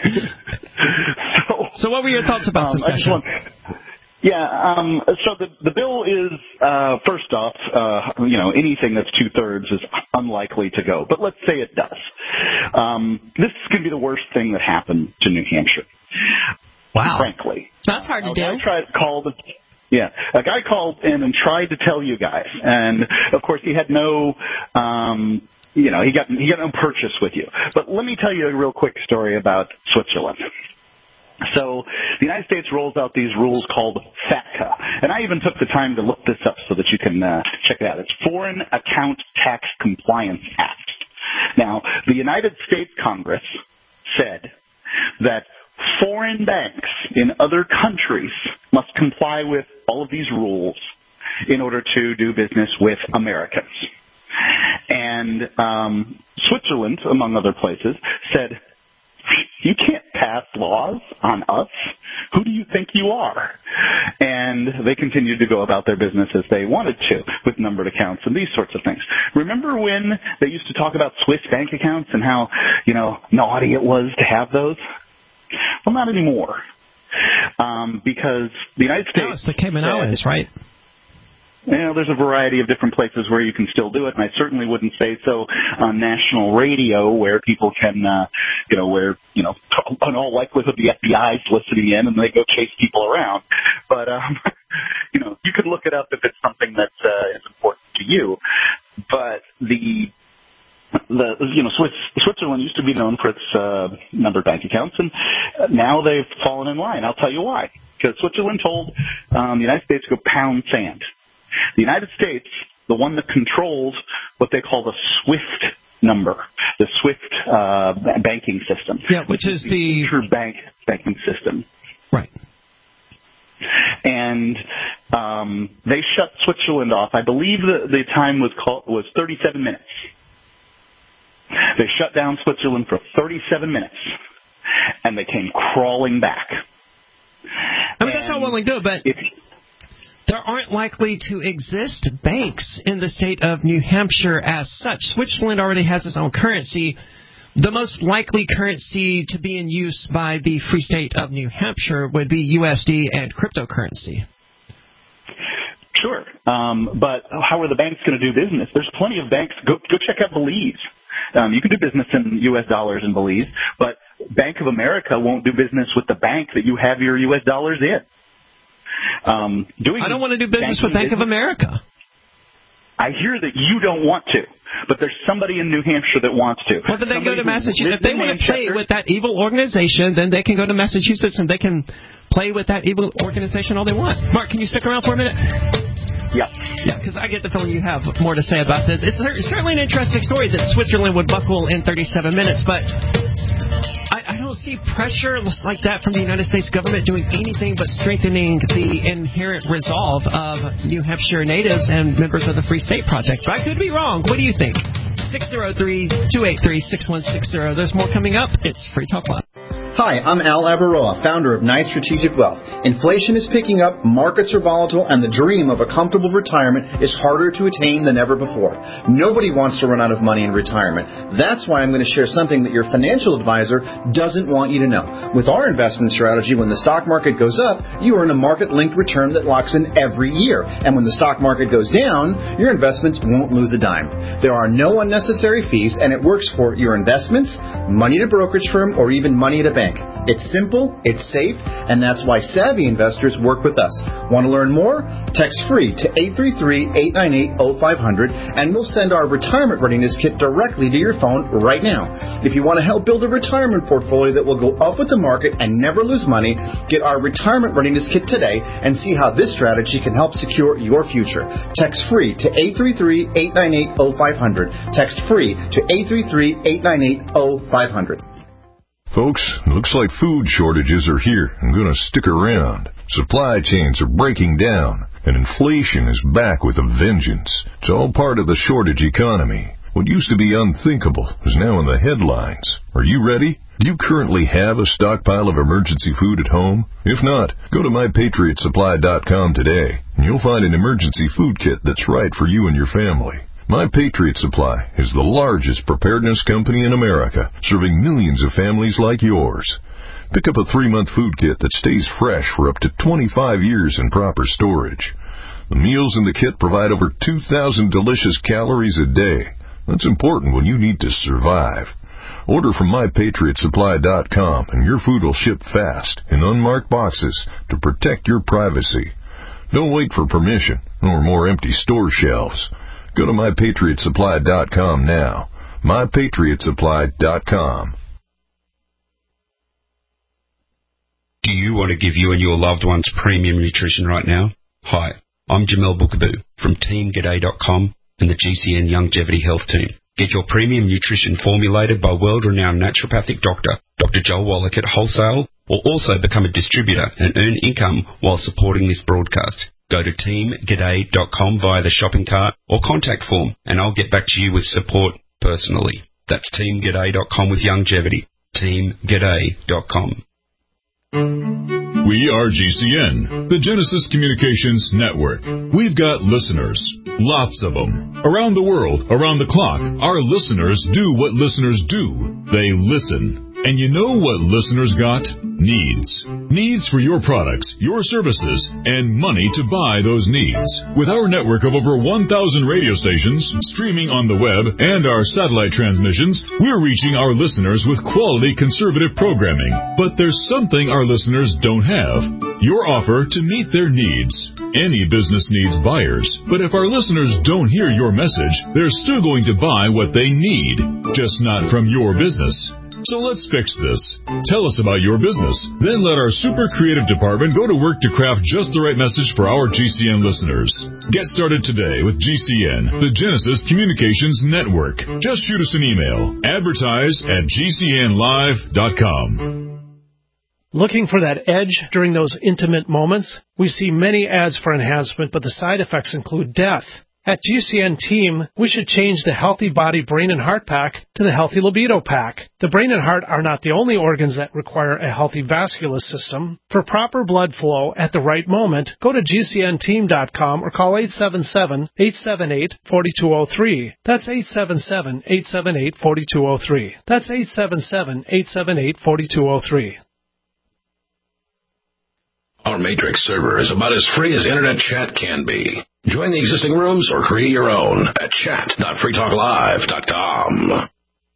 S16: so,
S3: so what were your thoughts about
S16: um,
S3: secession?
S16: Yeah, um, so the the bill is, uh, first off, uh, you know, anything that's two-thirds is unlikely to go. But let's say it does. Um, this is going to be the worst thing that happened to New Hampshire.
S4: Wow.
S16: Frankly.
S4: That's hard to do.
S16: I tried called, yeah, a guy called in and tried to tell you guys. And, of course, he had no... Um, you know, he got he got no purchase with you. But let me tell you a real quick story about Switzerland. So the United States rolls out these rules called FATCA, and I even took the time to look this up so that you can uh, check it out. It's Foreign Account Tax Compliance Act. Now, the United States Congress said that foreign banks in other countries must comply with all of these rules in order to do business with Americans. And um, Switzerland, among other places, said, you can't pass laws on us. Who do you think you are? And they continued to go about their business as they wanted to with numbered accounts and these sorts of things. Remember when they used to talk about Swiss bank accounts and how, you know, naughty it was to have those? Well, not anymore. Um, because the United States...
S3: No, it's the Cayman Islands, right?
S16: You know, there's a variety of different places where you can still do it, and I certainly wouldn't say so on national radio where people can, uh, you know, where, you know, in all likelihood the F B I is listening in and they go chase people around. But, um, you know, you could look it up if it's something that uh, is important to you. But the... The you know Swiss, Switzerland used to be known for its uh, numbered bank accounts, and now they've fallen in line. I'll tell you why. Because Switzerland told um, the United States to go pound sand. The United States, the one that controls what they call the SWIFT number, the SWIFT uh, banking system.
S3: Yeah, which is the
S16: interbank banking system.
S3: Right.
S16: And um, they shut Switzerland off. I believe the, the time was called, was thirty-seven minutes. They shut down Switzerland for thirty-seven minutes, and they came crawling back.
S3: I mean, and that's all well and good, but if, there aren't likely to exist banks in the state of New Hampshire as such. Switzerland already has its own currency. The most likely currency to be in use by the free state of New Hampshire would be U S D and cryptocurrency.
S16: Sure, um, but how are the banks going to do business? There's plenty of banks. Go, go check out Belize. Um, you can do business in U S dollars in Belize, but Bank of America won't do business with the bank that you have your U S dollars in. Um, doing
S3: I don't want to do business with Bank
S16: business,
S3: of America.
S16: I hear that you don't want to, but there's somebody in New Hampshire that wants to.
S3: Well, then they
S16: somebody
S3: go to Massachusetts. If they want to play
S16: Manchester.
S3: with that evil organization, then they can go to Massachusetts and they can play with that evil organization all they want. Mark, can you stick around for a minute?
S16: Yeah.
S3: Yeah, because I get the feeling you have more to say about this. It's certainly an interesting story that Switzerland would buckle in thirty-seven minutes, but I, I don't see pressure like that from the United States government doing anything but strengthening the inherent resolve of New Hampshire natives and members of the Free State Project. But I could be wrong. What do you think? six oh three, two eight three, six one six zero. There's more coming up. It's Free Talk Live.
S17: Hi, I'm Al Avaroa, founder of Knight Strategic Wealth. Inflation is picking up, markets are volatile, and the dream of a comfortable retirement is harder to attain than ever before. Nobody wants to run out of money in retirement. That's why I'm going to share something that your financial advisor doesn't want you to know. With our investment strategy, when the stock market goes up, you earn a market-linked return that locks in every year. And when the stock market goes down, your investments won't lose a dime. There are no unnecessary fees, and it works for your investments, money at a brokerage firm, or even money at a bank. It's simple, it's safe, and that's why savvy investors work with us. Want to learn more? Text FREE to eight three three, eight nine eight, oh five hundred, and we'll send our retirement readiness kit directly to your phone right now. If you want to help build a retirement portfolio that will go up with the market and never lose money, get our retirement readiness kit today and see how this strategy can help secure your future. Text FREE to eight three three, eight nine eight, oh five hundred. Text FREE to eight three three, eight nine eight, oh five hundred.
S18: Folks, looks like food shortages are here and going to stick around. Supply chains are breaking down, and inflation is back with a vengeance. It's all part of the shortage economy. What used to be unthinkable is now in the headlines. Are you ready? Do you currently have a stockpile of emergency food at home? If not, go to my patriot supply dot com today, and you'll find an emergency food kit that's right for you and your family. My Patriot Supply is the largest preparedness company in America, serving millions of families like yours. Pick up a three-month food kit that stays fresh for up to twenty-five years in proper storage. The meals in the kit provide over two thousand delicious calories a day. That's important when you need to survive. Order from my patriot supply dot com, and your food will ship fast in unmarked boxes to protect your privacy. Don't wait for permission or more empty store shelves. Go to my patriot supply dot com now. my patriot supply dot com.
S19: Do you want to give you and your loved ones premium nutrition right now? Hi, I'm Jamel Bookaboo from Team G'day dot com and the G C N Longevity Health Team. Get your premium nutrition formulated by world-renowned naturopathic doctor, Doctor Joel Wallach at wholesale, or also become a distributor and earn income while supporting this broadcast. Go to Team G'day dot com via the shopping cart or contact form, and I'll get back to you with support personally. That's Team G'day dot com with longevity. Team G'day dot com.
S11: We are G C N, the Genesis Communications Network. We've got listeners, lots of them. Around the world, around the clock, our listeners do what listeners do. They listen. And you know what listeners got? Needs. Needs for your products, your services, and money to buy those needs. With our network of over one thousand radio stations, streaming on the web, and our satellite transmissions, we're reaching our listeners with quality conservative programming. But there's something our listeners don't have. Your offer to meet their needs. Any business needs buyers, but if our listeners don't hear your message, they're still going to buy what they need, just not from your business. So let's fix this. Tell us about your business. Then let our super creative department go to work to craft just the right message for our G C N listeners. Get started today with G C N, the Genesis Communications Network. Just shoot us an email. Advertise at G C N live dot com.
S20: Looking for that edge during those intimate moments? We see many ads for enhancement, but the side effects include death. At G C N Team, we should change the Healthy Body, Brain, and Heart Pack to the Healthy Libido Pack. The brain and heart are not the only organs that require a healthy vascular system. For proper blood flow at the right moment, go to G C N team dot com or call eight seven seven, eight seven eight, four two zero three. That's eight seven seven, eight seven eight, four two zero three. That's eight seven seven, eight seven eight, four two zero three.
S15: Our Matrix server is about as free as internet chat can be. Join the existing rooms or create your own at chat dot free talk live dot com.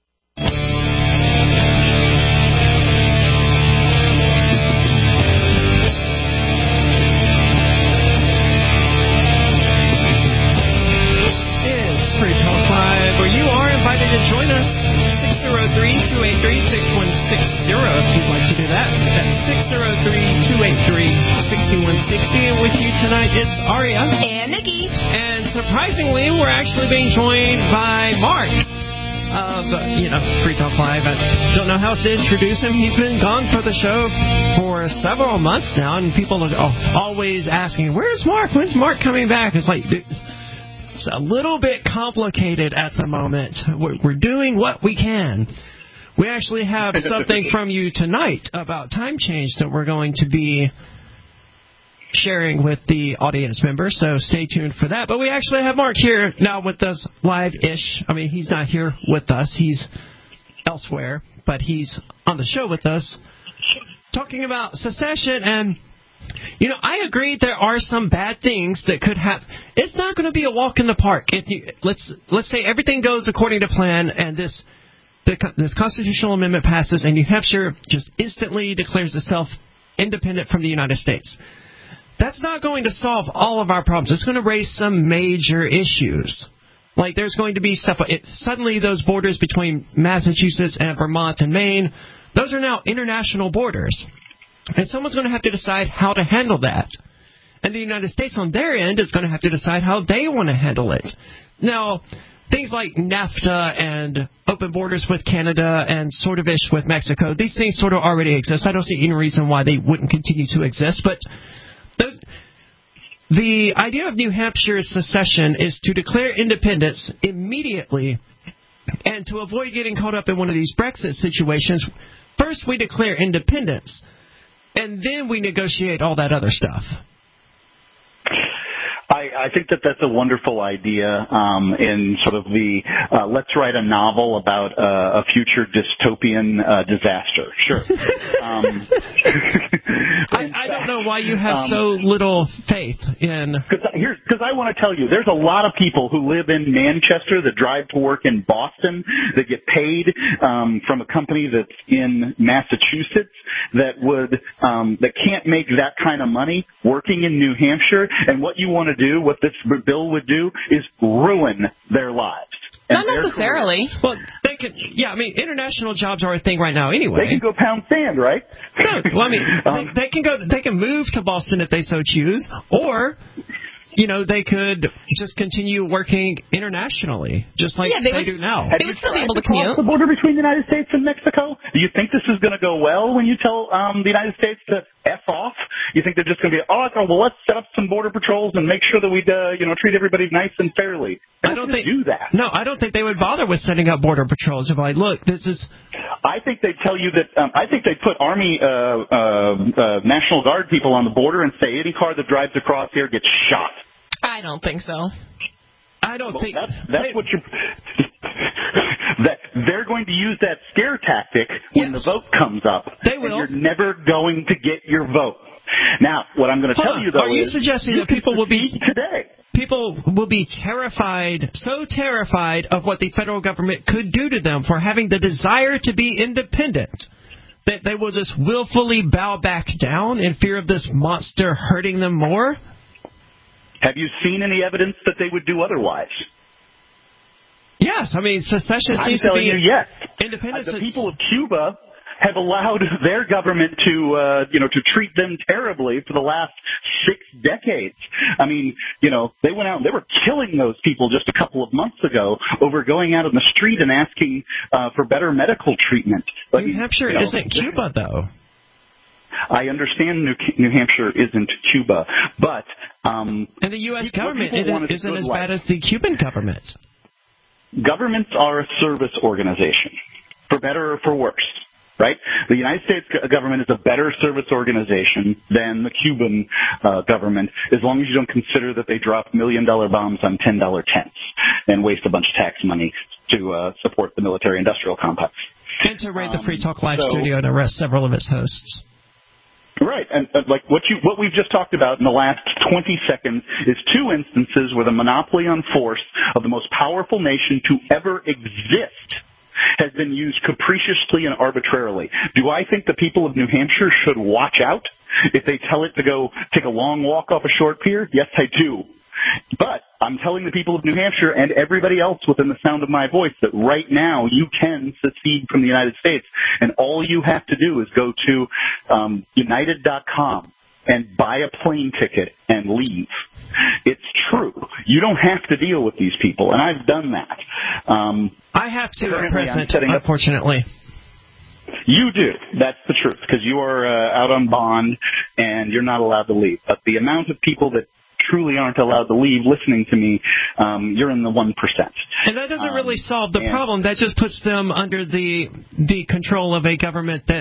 S3: It's Free Talk Live, where you are invited to join us. six oh three, two eight three, six one six zero if you'd like to do that. That's six oh three, two eight three, six one six zero. And with you tonight, it's Aria.
S4: And Nikki.
S3: And surprisingly, we're actually being joined by Mark of, you know, Free Talk Live. I don't know how else to introduce him. He's been gone for the show for several months now, and people are always asking, where's Mark? When's Mark coming back? It's like, it's a little bit complicated at the moment. We're, we're doing what we can. We actually have something from you tonight about time change that we're going to be sharing with the audience members, so stay tuned for that. But we actually have Mark here now with us live-ish. I mean, he's not here with us. He's elsewhere, but he's on the show with us talking about secession. And, you know, I agree there are some bad things that could happen. It's not going to be a walk in the park. If you, let's let's say everything goes according to plan and this the, this constitutional amendment passes and New Hampshire just instantly declares itself independent from the United States. That's not going to solve all of our problems. It's going to raise some major issues. Like there's going to be stuff. It, suddenly those borders between Massachusetts and Vermont and Maine, those are now international borders. And someone's going to have to decide how to handle that. And the United States on their end is going to have to decide how they want to handle it. Now, things like NAFTA and open borders with Canada and sort of ish with Mexico, these things sort of already exist. I don't see any reason why they wouldn't continue to exist. But those, the idea of New Hampshire's secession is to declare independence immediately and to avoid getting caught up in one of these Brexit situations. First, we declare independence, and then we negotiate all that other stuff.
S16: I, I think that that's a wonderful idea um, in sort of the uh, let's write a novel about uh, a future dystopian uh, disaster. Sure. um,
S3: I, I don't know why you have um, so little faith in...
S16: Because I want to tell you, there's a lot of people who live in Manchester that drive to work in Boston that get paid um, from a company that's in Massachusetts that would um, that can't make that kind of money working in New Hampshire. And what you want to do, what this bill would do, is ruin their lives.
S4: Not necessarily.
S3: Well, think can, yeah, I mean, international jobs are a thing right now anyway.
S16: They can go pound sand, right?
S3: No, well, I mean,
S16: um,
S3: they, they can go, they can move to Boston if they so choose, or, you know, they could just continue working internationally, just like
S4: yeah, they,
S3: they
S4: would,
S3: do now.
S4: They would still be able to commute.
S16: Across the border between the United States and Mexico? Do you think this is going to go well when you tell um, the United States to F off? You think they're just going to be, oh, well, let's set up some border patrols and make sure that we, uh, you know, treat everybody nice and fairly. They're
S3: I don't think
S16: do that.
S3: No, I don't think they would bother with setting up border patrols. If like, look, this is.
S16: I think they'd tell you that. Um, I think they'd put Army, uh, uh, uh, National Guard people on the border and say any car that drives across here gets shot.
S4: I don't think so.
S3: I don't
S16: well,
S3: think
S16: that's, that's they, what you're. that they're going to use that scare tactic when yes. the vote comes up.
S3: They will.
S16: And you're never going to get your vote. Now, what I'm going to
S3: huh.
S16: tell you though
S3: Are you
S16: is
S3: suggesting
S16: you
S3: that people will be
S16: today?
S3: People will be terrified, so terrified of what the federal government could do to them for having the desire to be independent that they will just willfully bow back down in fear of this monster hurting them more?
S16: Have you seen any evidence that they would do otherwise?
S3: Yes, I mean, secession
S16: I'm
S3: seems to be
S16: you, yes.
S3: independence.
S16: Uh, the people of Cuba have allowed their government to, uh, you know, to treat them terribly for the last six decades. I mean, you know, they went out and they were killing those people just a couple of months ago over going out on the street and asking uh, for better medical treatment. But,
S3: New Hampshire
S16: you know,
S3: isn't Cuba, though.
S16: I understand New, New Hampshire isn't Cuba, but um,
S3: and the U S government isn't, isn't as
S16: life.
S3: bad as the Cuban government.
S16: Governments are a service organization, for better or for worse, right? The United States government is a better service organization than the Cuban uh, government, as long as you don't consider that they drop million-dollar bombs on ten dollar tents and waste a bunch of tax money to uh, support the military-industrial complex.
S3: And to raid
S16: um,
S3: the Free Talk Live
S16: so,
S3: studio and arrest several of its hosts.
S16: Right, and uh, like what you what we've just talked about in the last twenty seconds is two instances where the monopoly on force of the most powerful nation to ever exist has been used capriciously and arbitrarily. Do I think the people of New Hampshire should watch out if they tell it to go take a long walk off a short pier? Yes, I do. But I'm telling the people of New Hampshire and everybody else within the sound of my voice that right now you can secede from the United States, and all you have to do is go to um, united dot com and buy a plane ticket and leave. It's true. You don't have to deal with these people, and I've done that. Um,
S3: I have to at present, unfortunately.
S16: You do. That's the truth, because you are uh, out on bond and you're not allowed to leave. But the amount of people that truly aren't allowed to leave listening to me, um, you're in the one percent.
S3: And that doesn't
S16: um,
S3: really solve the
S16: and,
S3: problem. That just puts them under the the control of a government that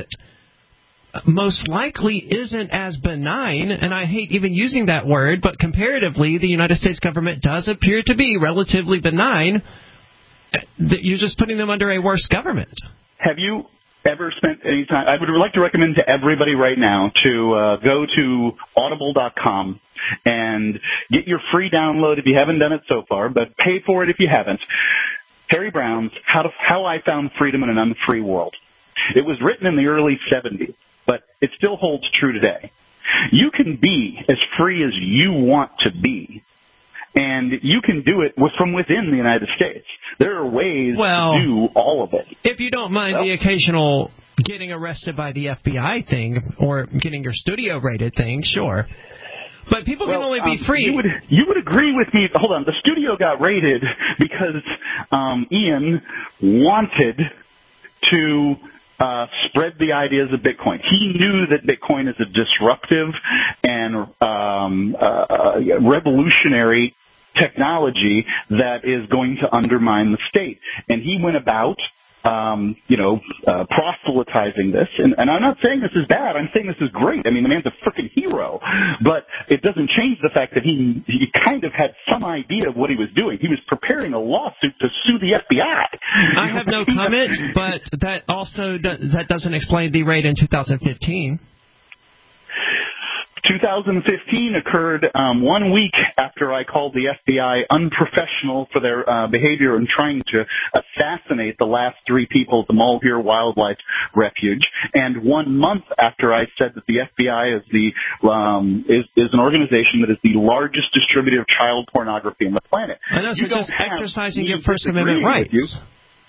S3: most likely isn't as benign, and I hate even using that word, but comparatively, the United States government does appear to be relatively benign. You're just putting them under a worse government.
S16: Have you ever spent any time? I would like to recommend to everybody right now to uh, go to audible dot com and get your free download if you haven't done it so far, but pay for it if you haven't. Harry Brown's How, to, How I Found Freedom in an Unfree World. It was written in the early seventies, but it still holds true today. You can be as free as you want to be, and you can do it with, from within the United States. There are ways
S3: well,
S16: to do all of it.
S3: If you don't mind well, the occasional getting arrested by the F B I thing or getting your studio raided thing, sure. But people
S16: well,
S3: can only be
S16: um,
S3: free.
S16: You would, you would agree with me. Hold on. The studio got raided because um, Ian wanted to uh, spread the ideas of Bitcoin. He knew that Bitcoin is a disruptive and um, uh, revolutionary technology that is going to undermine the state. And he went about, um, you know, uh, proselytizing this. And, and I'm not saying this is bad. I'm saying this is great. I mean, the man's a freaking hero. But it doesn't change the fact that he, he kind of had some idea of what he was doing. He was preparing a lawsuit to sue the F B I.
S3: I have no comment, but that also do, that doesn't explain the raid in two thousand fifteen.
S16: two thousand fifteen occurred um, one week after I called the F B I unprofessional for their uh, behavior in trying to assassinate the last three people at the Malheur Wildlife Refuge, and one month after I said that the F B I is the um, is, is an organization that is the largest distributor of child pornography on the planet.
S3: I know, so
S16: you
S3: just exercising your First Amendment rights.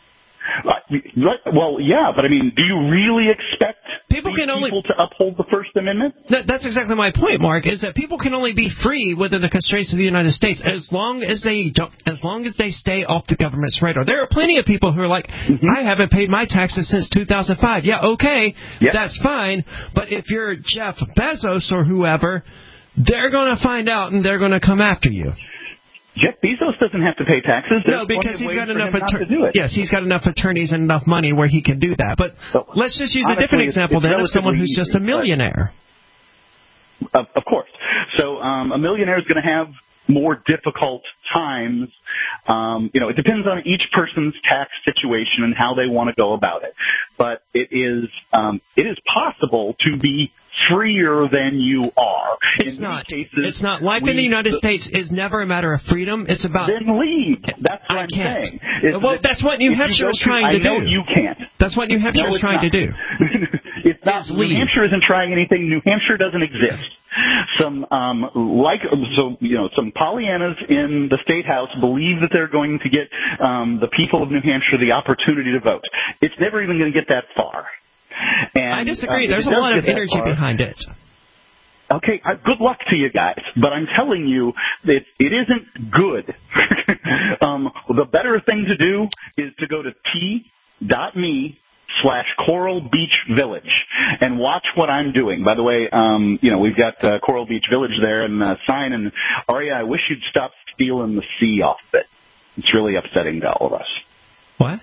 S16: Well, yeah, but I mean, do you really expect
S3: people can only
S16: people to uphold the First Amendment?
S3: That, that's exactly my point, Mark. Is that people can only be free within the constraints of the United States as long as they don't, as long as they stay off the government's radar. There are plenty of people who are like, mm-hmm. I haven't paid my taxes since two thousand five. Yeah, okay, yep. That's fine. But if you're Jeff Bezos or whoever, they're going to find out and they're going to come after you.
S16: Jeff Bezos doesn't have to pay taxes. There's
S3: no, because he's got enough
S16: attorneys.
S3: Yes, he's got enough attorneys and enough money where he can do that. But so, let's just use honestly, a different example then of someone who's just a millionaire.
S16: Of, of course. So um, a millionaire is going to have more difficult times. Um, you know, it depends on each person's tax situation and how they want to go about it. But it is um, it is possible to be freer than you are.
S3: It's
S16: in
S3: not.
S16: Cases,
S3: it's not. Life in the United
S16: the,
S3: States is never a matter of freedom. It's about...
S16: Then leave. That's what
S3: I
S16: I'm
S3: can't.
S16: saying. It's
S3: well, that's what New Hampshire is trying to,
S16: to do. I know you can't.
S3: That's what New Hampshire
S16: no,
S3: is trying
S16: not.
S3: to do.
S16: It's not. New Hampshire isn't trying anything. New Hampshire doesn't exist. Some um, like so you know some Pollyannas in the state house believe that they're going to get um, the people of New Hampshire the opportunity to vote. It's never even going to get that far. And,
S3: I disagree.
S16: um,
S3: There's a lot of energy far, behind it.
S16: Okay, uh, good luck to you guys, but I'm telling you that it isn't good. um, the better thing to do is to go to t.me slash Coral Beach Village and watch what I'm doing. By the way, um, you know, we've got uh, Coral Beach Village there and a sign, and Aria, I wish you'd stop stealing the C off of it. It's really upsetting to all of us.
S3: What?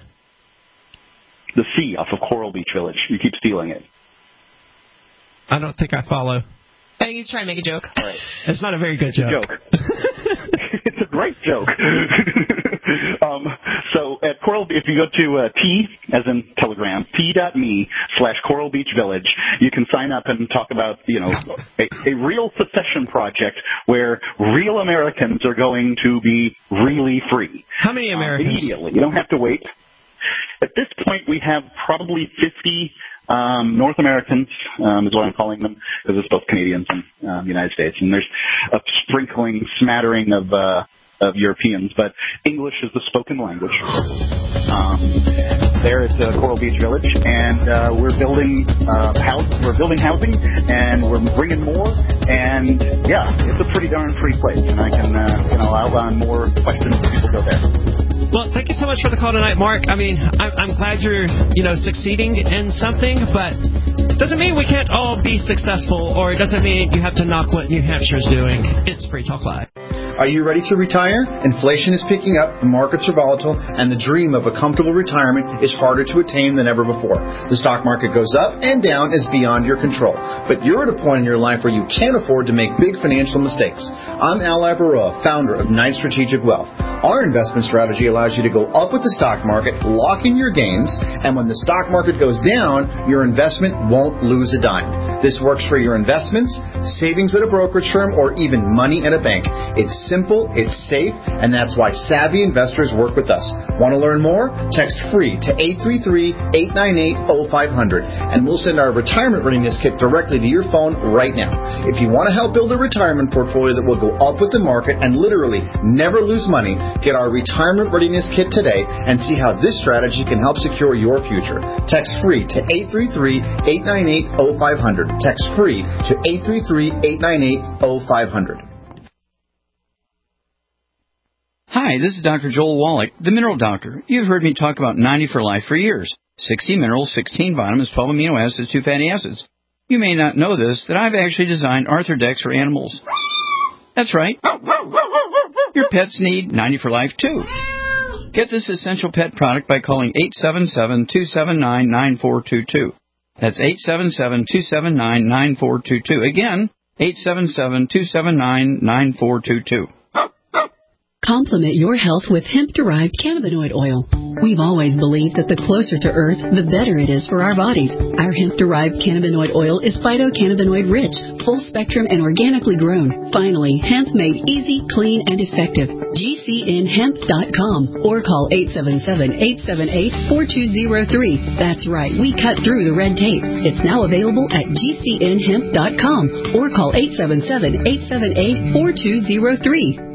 S16: The C off of Coral Beach Village. You keep stealing it.
S3: I don't think I follow.
S4: I think he's trying to make a joke.
S16: Right.
S3: It's not a very good joke.
S16: joke. It's a great joke. um, so at Coral, if you go to uh, T, as in Telegram, t.me slash Coral Beach Village, you can sign up and talk about, you know, a, a real secession project where real Americans are going to be really free.
S3: How many Americans?
S16: Um, immediately. You don't have to wait. At this point, we have probably fifty um, North Americans, um, is what I'm calling them, because it's both Canadians and um, United States. And there's a sprinkling, smattering of uh, of Europeans, but English is the spoken language. Um, there at uh, Coral Beach Village, and uh, we're building uh, house, we're building housing, and we're bringing more. And yeah, it's a pretty darn free place, and I can uh, you know outline more questions if people go there.
S3: Well, thank you so much for the call tonight, Mark. I mean, I'm, I'm glad you're, you know, succeeding in something, but it doesn't mean we can't all be successful, or it doesn't mean you have to knock what New Hampshire's doing. It's Free Talk Live.
S17: Are you ready to retire? Inflation is picking up, the markets are volatile, and the dream of a comfortable retirement is harder to attain than ever before. The stock market goes up and down is beyond your control. But you're at a point in your life where you can't afford to make big financial mistakes. I'm Al Abaroa, founder of Knight Strategic Wealth. Our investment strategy allows you to go up with the stock market, lock in your gains, and when the stock market goes down, your investment won't lose a dime. This works for your investments, savings at a brokerage firm, or even money in a bank. It's simple, it's safe, and that's why savvy investors work with us. Want to learn more? Text FREE to eight three three, eight nine eight, zero five zero zero, and we'll send our retirement readiness kit directly to your phone right now. If you want to help build a retirement portfolio that will go up with the market and literally never lose money, get our retirement readiness kit today and see how this strategy can help secure your future. Text FREE to eight three three, eight nine eight, zero five zero zero. Text FREE to eight three three, eight nine eight, zero five zero zero.
S14: Hi, this is Doctor Joel Wallach, the Mineral Doctor. You've heard me talk about ninety for Life for years. sixty minerals, sixteen vitamins, twelve amino acids, two fatty acids. You may not know this, that I've actually designed Arthrodex for animals. That's right. Your pets need ninety for Life, too. Get this essential pet product by calling eight seven seven, two seven nine, nine four two two. That's eight seven seven, two seven nine, nine four two two. Again, eight seven seven, two seven nine, nine four two two.
S21: Complement your health with hemp-derived cannabinoid oil. We've always believed that the closer to Earth, the better it is for our bodies. Our hemp-derived cannabinoid oil is phytocannabinoid-rich, full-spectrum, and organically grown. Finally, hemp made easy, clean, and effective. G C N hemp dot com or call eight seven seven, eight seven eight, four two zero three. That's right, we cut through the red tape. It's now available at G C N hemp dot com or call eight seven seven, eight seven eight, four two zero three.